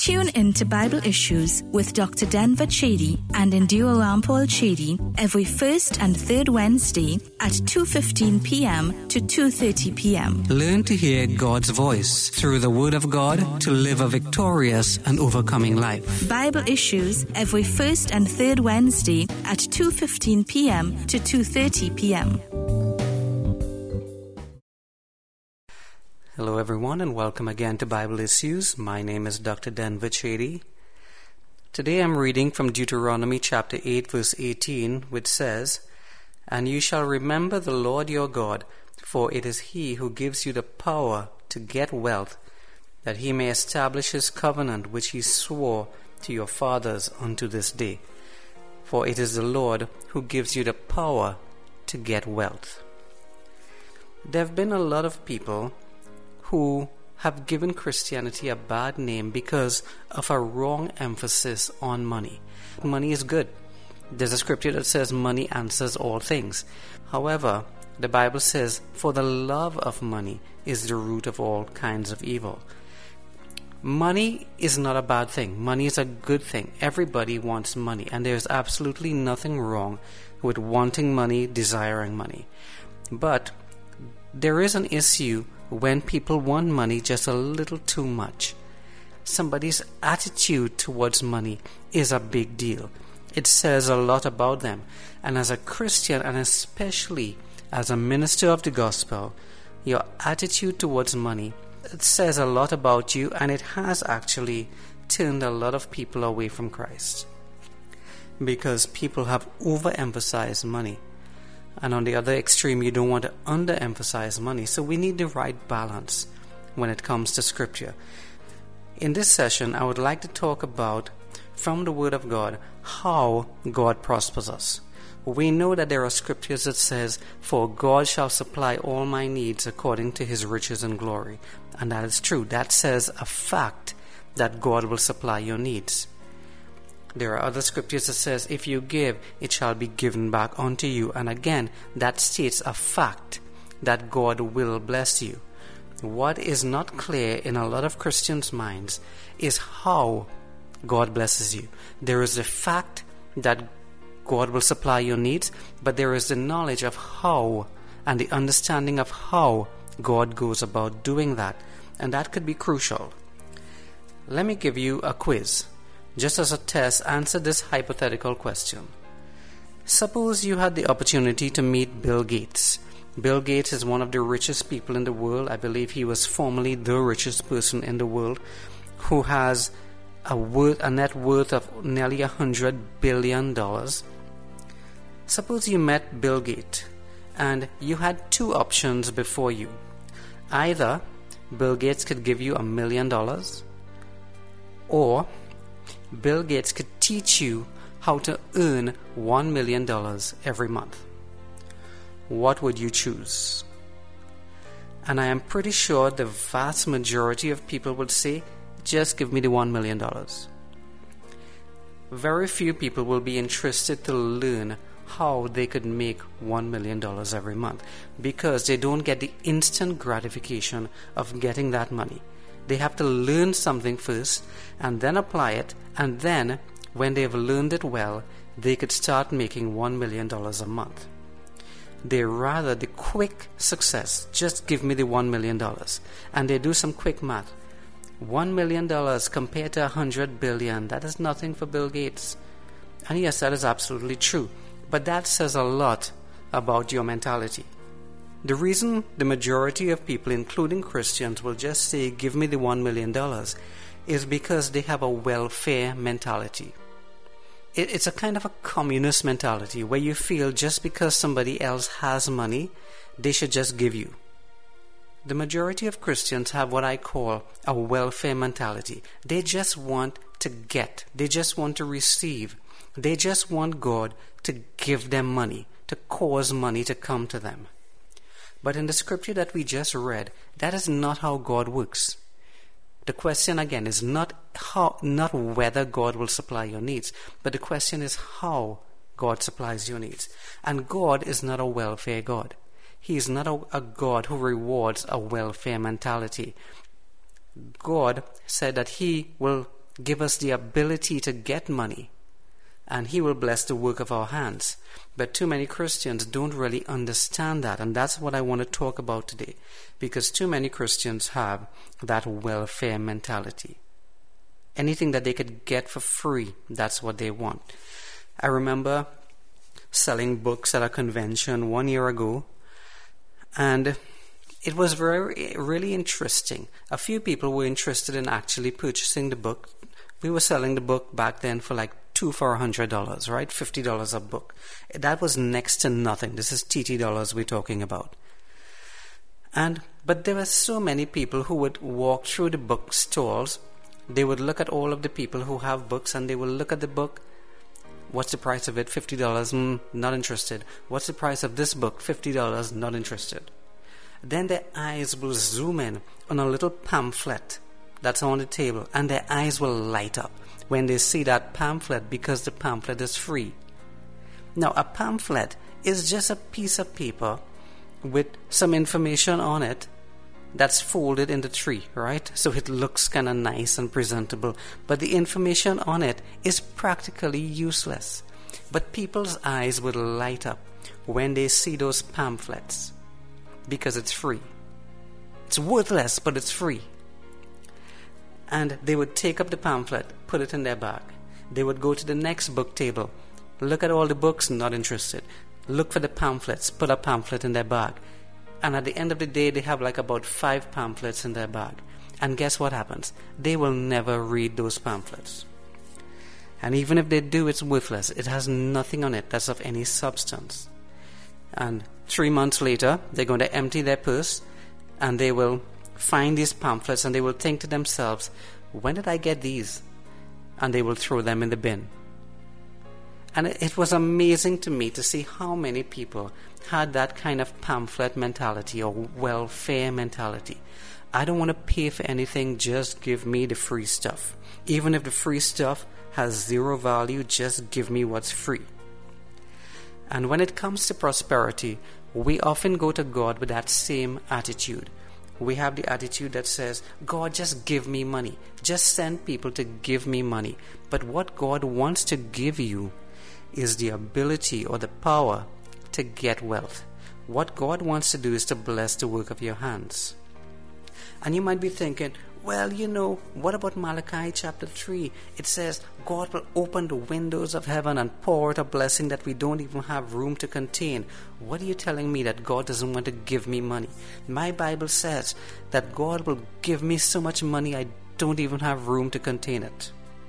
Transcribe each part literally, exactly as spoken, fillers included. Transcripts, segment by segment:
Tune in to Bible Issues with Doctor Denver Chedi and Indira Rampal Chedi every first and third Wednesday at two fifteen p.m. to two thirty p.m. Learn to hear God's voice through the Word of God to live a victorious and overcoming life. Bible Issues every first and third Wednesday at two fifteen p.m. to two thirty p.m. Hello everyone and welcome again to Bible Issues. My name is Doctor Denver Chedi. Today I'm reading from Deuteronomy chapter eight verse eighteen, which says, "And you shall remember the Lord your God, for it is He who gives you the power to get wealth, that He may establish His covenant which He swore to your fathers unto this day. For it is the Lord who gives you the power to get wealth." There have been a lot of people who have given Christianity a bad name because of a wrong emphasis on money. Money is good. There's a scripture that says money answers all things. However, the Bible says, "For the love of money is the root of all kinds of evil." Money is not a bad thing. Money is a good thing. Everybody wants money, and there's absolutely nothing wrong with wanting money, desiring money. But there is an issue when people want money just a little too much. Somebody's attitude towards money is a big deal. It says a lot about them. And as a Christian, and especially as a minister of the gospel, your attitude towards money, it says a lot about you, and it has actually turned a lot of people away from Christ. Because people have overemphasized money. And on the other extreme, you don't want to underemphasize money. So we need the right balance when it comes to Scripture. In this session, I would like to talk about, from the Word of God, how God prospers us. We know that there are Scriptures that says, "For God shall supply all my needs according to His riches and glory." And that is true. That says a fact that God will supply your needs. There are other scriptures that says, "If you give, it shall be given back unto you." And again, that states a fact that God will bless you. What is not clear in a lot of Christians' minds is how God blesses you. There is the fact that God will supply your needs, but there is the knowledge of how and the understanding of how God goes about doing that. And that could be crucial. Let me give you a quiz. Just as a test, answer this hypothetical question. Suppose you had the opportunity to meet Bill Gates. Bill Gates is one of the richest people in the world. I believe he was formerly the richest person in the world, who has a, worth, a net worth of nearly one hundred billion dollars. Suppose you met Bill Gates and you had two options before you. Either Bill Gates could give you a million dollars, or Bill Gates could teach you how to earn one million dollars every month. What would you choose? And I am pretty sure the vast majority of people would say, "Just give me the one million dollars. Very few people will be interested to learn how they could make one million dollars every month, because they don't get the instant gratification of getting that money. They have to learn something first and then apply it, and then when they've learned it well, they could start making one million dollars a month. They rather the quick success. Just give me the one million dollars. And they do some quick math. one million dollars compared to one hundred billion dollars, that is nothing for Bill Gates. And yes, that is absolutely true. But that says a lot about your mentality. The reason the majority of people, including Christians, will just say, "Give me the one million dollars, is because they have a welfare mentality. It, it's a kind of a communist mentality where you feel just because somebody else has money, they should just give you. The majority of Christians have what I call a welfare mentality. They just want to get. They just want to receive. They just want God to give them money, to cause money to come to them. But in the scripture that we just read, that is not how God works. The question again is not how, not whether God will supply your needs, but the question is how God supplies your needs. And God is not a welfare God. He is not a, a God who rewards a welfare mentality. God said that He will give us the ability to get money, and He will bless the work of our hands. But too many Christians don't really understand that, and that's what I want to talk about today, because too many Christians have that welfare mentality. Anything that they could get for free, that's what they want. I remember selling books at a convention one year ago, and it was very, really interesting. A few people were interested in actually purchasing the book. We were selling the book back then for like two for a hundred dollars, right? Fifty dollars a book. That was next to nothing. This is T T dollars we're talking about. And but there were so many people who would walk through the bookstores. They would look at all of the people who have books, and they will look at the book. What's the price of it? fifty dollars. Mm, not interested. What's the price of this book? fifty dollars. Not interested. Then their eyes will zoom in on a little pamphlet that's on the table, and their eyes will light up when they see that pamphlet, because the pamphlet is free. Now, a pamphlet is just a piece of paper with some information on it that's folded into three, right? So it looks kind of nice and presentable, but the information on it is practically useless. But people's eyes will light up when they see those pamphlets, because it's free. It's worthless, but it's free. And they would take up the pamphlet, put it in their bag. They would go to the next book table, look at all the books, not interested. Look for the pamphlets, put a pamphlet in their bag. And at the end of the day, they have like about five pamphlets in their bag. And guess what happens? They will never read those pamphlets. And even if they do, it's worthless. It has nothing on it that's of any substance. And three months later, they're going to empty their purse, and they will find these pamphlets, and they will think to themselves, when did I get these? And they will throw them in the bin. And it was amazing to me to see how many people had that kind of pamphlet mentality or welfare mentality. I don't want to pay for anything, just give me the free stuff. Even if the free stuff has zero value, just give me what's free. And when it comes to prosperity, we often go to God with that same attitude. We have the attitude that says, God, just give me money. Just send people to give me money. But what God wants to give you is the ability or the power to get wealth. What God wants to do is to bless the work of your hands. And you might be thinking, well, you know, what about Malachi chapter three? It says, God will open the windows of heaven and pour out a blessing that we don't even have room to contain. What are you telling me, that God doesn't want to give me money? My Bible says that God will give me so much money I don't even have room to contain it.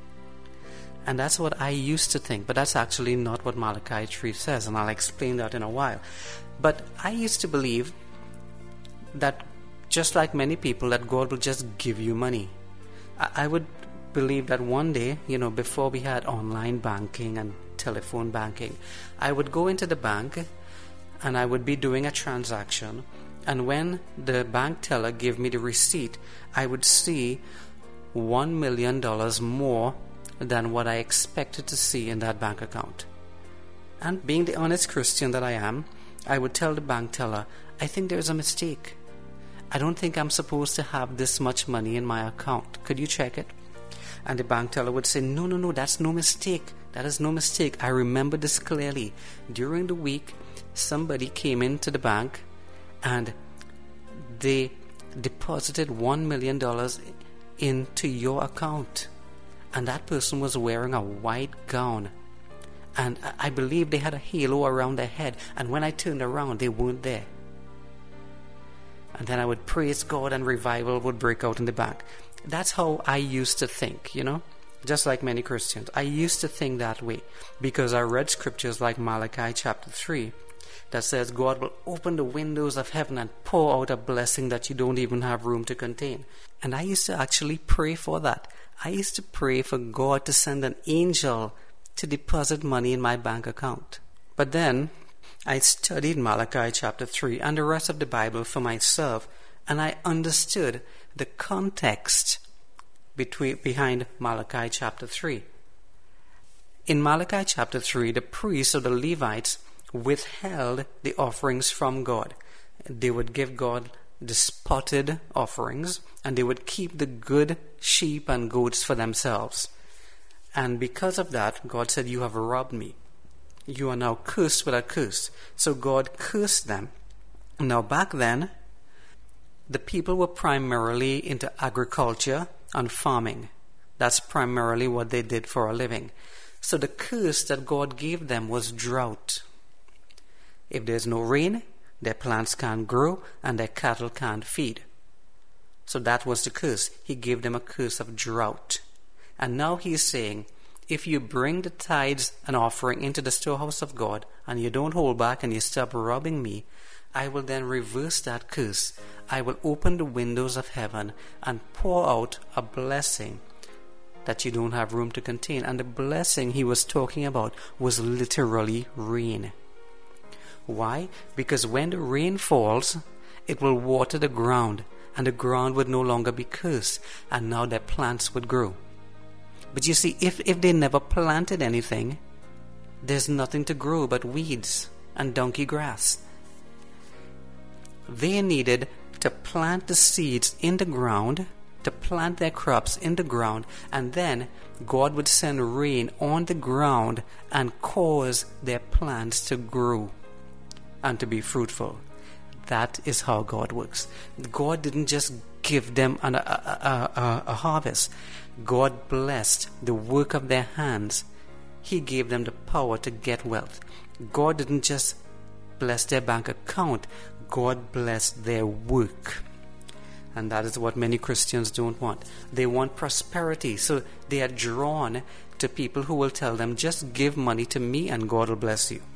And that's what I used to think, but that's actually not what Malachi three says, and I'll explain that in a while. But I used to believe that, just like many people, that God will just give you money. I, I would believe that one day, you know, before we had online banking and telephone banking, I would go into the bank and I would be doing a transaction, and when the bank teller gave me the receipt, I would see one million dollars more than what I expected to see in that bank account. And being the honest Christian that I am, I would tell the bank teller, I think there's a mistake. I don't think I'm supposed to have this much money in my account. Could you check it? And the bank teller would say, no, no, no, that's no mistake. That is no mistake. I remember this clearly. During the week, somebody came into the bank and they deposited one million dollars into your account. And that person was wearing a white gown. And I believe they had a halo around their head. And when I turned around, they weren't there. And then I would praise God and revival would break out in the bank. That's how I used to think, you know. Just like many Christians. I used to think that way. Because I read scriptures like Malachi chapter three. That says God will open the windows of heaven and pour out a blessing that you don't even have room to contain. And I used to actually pray for that. I used to pray for God to send an angel to deposit money in my bank account. But then I studied Malachi chapter three and the rest of the Bible for myself, and I understood the context between, behind Malachi chapter three. In Malachi chapter three, the priests or the Levites withheld the offerings from God. They would give God the spotted offerings, and they would keep the good sheep and goats for themselves. And because of that, God said, you have robbed me. You are now cursed with a curse. So God cursed them. Now back then, the people were primarily into agriculture and farming. That's primarily what they did for a living. So the curse that God gave them was drought. If there's no rain, their plants can't grow and their cattle can't feed. So that was the curse. He gave them a curse of drought. And now he's saying, if you bring the tithes and offering into the storehouse of God and you don't hold back and you stop robbing me, I will then reverse that curse. I will open the windows of heaven and pour out a blessing that you don't have room to contain. And the blessing he was talking about was literally rain. Why? Because when the rain falls, it will water the ground, and the ground would no longer be cursed, and now their plants would grow. But you see, if, if they never planted anything, there's nothing to grow but weeds and donkey grass. They needed to plant the seeds in the ground, to plant their crops in the ground, and then God would send rain on the ground and cause their plants to grow and to be fruitful. That is how God works. God didn't just give them an, a, a, a, a harvest. God blessed the work of their hands. He gave them the power to get wealth. God didn't just bless their bank account. God blessed their work. And that is what many Christians don't want. They want prosperity. So they are drawn to people who will tell them, just give money to me and God will bless you.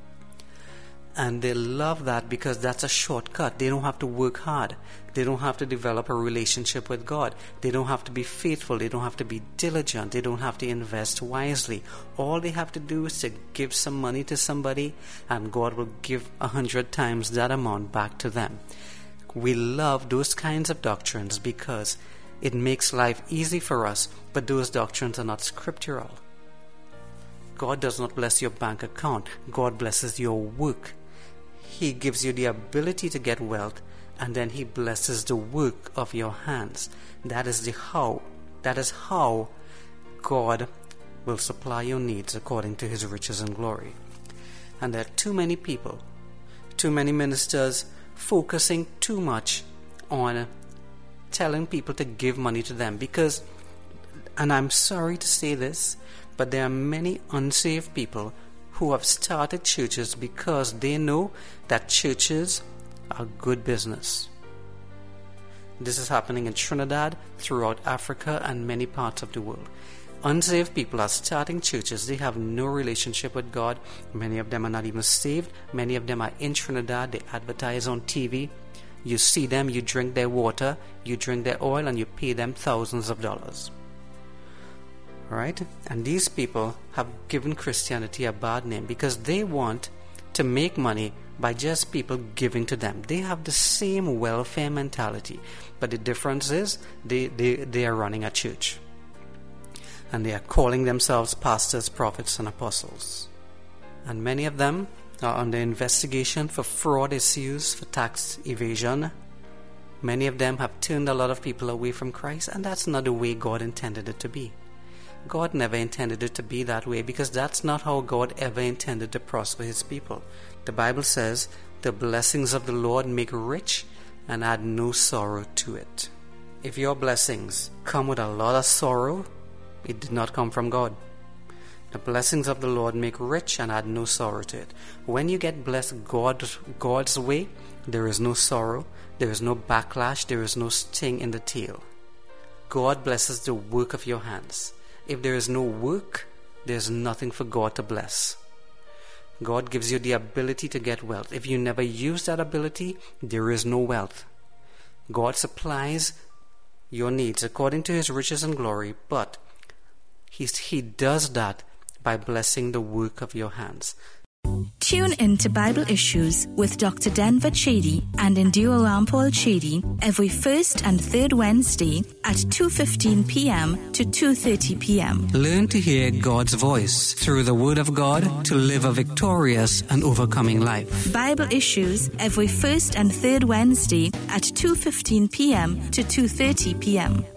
And they love that because that's a shortcut. They don't have to work hard. They don't have to develop a relationship with God. They don't have to be faithful. They don't have to be diligent. They don't have to invest wisely. All they have to do is to give some money to somebody and God will give a hundred times that amount back to them. We love those kinds of doctrines because it makes life easy for us, but those doctrines are not scriptural. God does not bless your bank account. God blesses your work. He gives you the ability to get wealth, and then He blesses the work of your hands. That is the how. That is how God will supply your needs according to His riches and glory. And there are too many people, too many ministers focusing too much on telling people to give money to them because, and I'm sorry to say this, but there are many unsaved people who have started churches because they know that churches are good business. This is happening in Trinidad, throughout Africa, and many parts of the world. Unsaved people are starting churches. They have no relationship with God. Many of them are not even saved. Many of them are in Trinidad. They advertise on T V. You see them, you drink their water, you drink their oil, and you pay them thousands of dollars. Right? And these people have given Christianity a bad name because they want to make money by just people giving to them. They have the same welfare mentality, but the difference is they, they, they are running a church. And they are calling themselves pastors, prophets, and apostles. And many of them are under investigation for fraud issues, for tax evasion. Many of them have turned a lot of people away from Christ, and that's not the way God intended it to be. God never intended it to be that way because that's not how God ever intended to prosper His people. The Bible says, the blessings of the Lord make rich and add no sorrow to it. If your blessings come with a lot of sorrow, it did not come from God. The blessings of the Lord make rich and add no sorrow to it. When you get blessed God, God's way, there is no sorrow, there is no backlash, there is no sting in the tail. God blesses the work of your hands. If there is no work, there is nothing for God to bless. God gives you the ability to get wealth. If you never use that ability, there is no wealth. God supplies your needs according to His riches and glory, but He's, He does that by blessing the work of your hands. Tune in to Bible Issues with Doctor Denver Chady and Endure Rampol Chady every first and third Wednesday at two fifteen p.m. to two thirty p.m. Learn to hear God's voice through the Word of God to live a victorious and overcoming life. Bible Issues every first and third Wednesday at two fifteen p.m. to two thirty p.m.